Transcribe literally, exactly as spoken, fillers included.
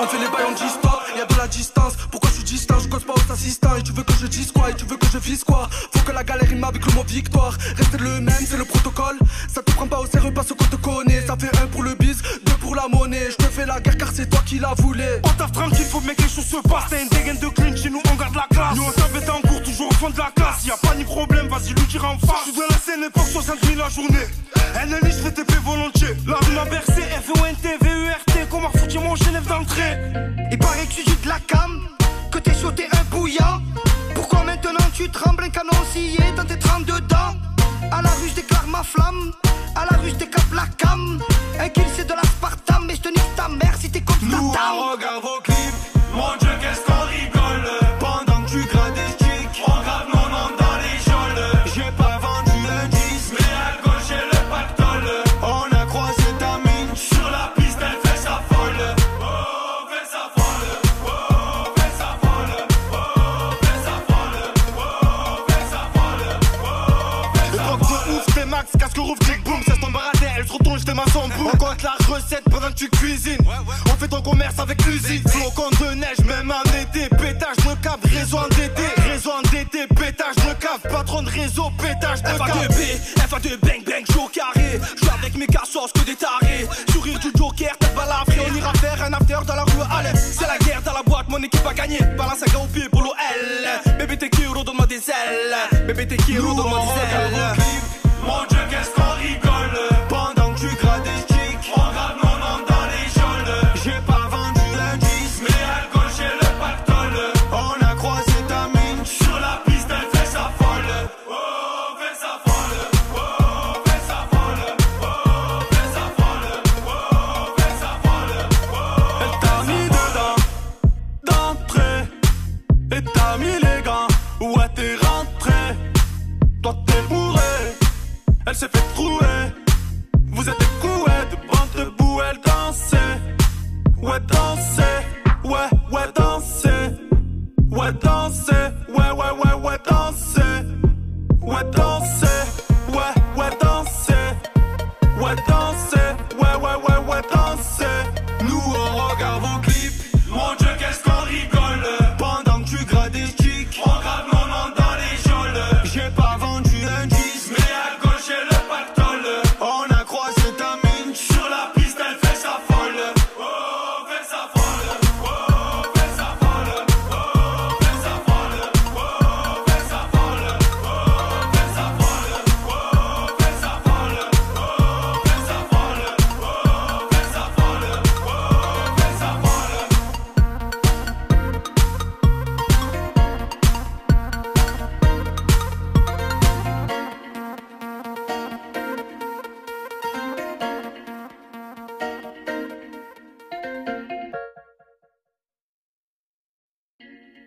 fait les bails on dit stop, y'a de la distance. Pourquoi je suis distant, je cause pas aux assistants. Et tu veux que je dise quoi, et tu veux que je vise quoi. Faut que la galère rime avec le mot victoire. Rester le même, c'est le protocole. Ça te prend pas au sérieux parce qu'on te connaît. Ça fait un pour le biz, deux pour la monnaie. Je te fais la guerre car c'est toi qui la voulais. On taffe tranquille, faut mec que les choses se passent. T'as une dégaine de clean, chez nous on garde la classe. Nous on s'embête en cours, toujours au fond de la classe. Y'a pas ni problème, vas-y lui tire en face. Je suis de la scène et pour soixante mille la journée. Ennemi, je fais T P volontiers. La rue m'a bercé, F O N T, V E R T. Comment foutu mon Genève d'entrée. Il paraît que tu dis de la cam, que t'es chaud, t'es un bouillant. Pourquoi maintenant tu trembles, un canon scié dans tes trente-deux dents. À la rue je déclare ma flamme, à la rue je décape la cam. Un kill c'est de la Spartam, mais je te nique ta mère si t'es contre ta Nous on regarde vos clips, mon dieu qu'est-ce qu'on rigole. Pendant que tu grades des sticks, on grave mon nom dans les geôles. J'ai pas vendu le disque, mais à gauche j'ai le pactole. On a croisé ta mine, sur la piste elle fait sa folle. Oh, fait sa folle, oh, fait sa folle, oh, fait sa folle, oh, fait sa folle, oh, fait sa folle. Le de ouf, t'es max, casque rouvre, clic boum, ça se tombe baraté, elle se retourne, j'étais ma son boum. On compte la recette pendant que tu cuisines, on fait ton commerce avec usine. Flocon de neige, même en été, pétage de cave, réseau endetté, réseau endetté, pétage de cave, patron de réseau, pétage de cave. F A deux B, F A deux bang bang, joue au carré. J'suis avec mes cassos que des tarés. Sourire du joker, tête balafrée. On ira faire un after dans la rue Allez, c'est la guerre dans la boîte, mon équipe a gagné. Balance un gars au pied pour l'O L. Bébé t'es Kiro, donne-moi des ailes. Bébé t'es Kiro, donne-moi des ailes. Mon dieu qu'est-ce qu'on rigole. Pendant que tu grades des sticks, on grave mon nom dans les geôles. J'ai pas vendu le disque, mais à gauche j'ai le pactole. On a croisé ta mine, sur la piste elle fait sa folle. Oh, fait sa folle, oh, fait sa folle, oh, fait sa folle, oh, fait sa folle, oh. Elle t'a mis dedans, d'entrée. Et t'as mis les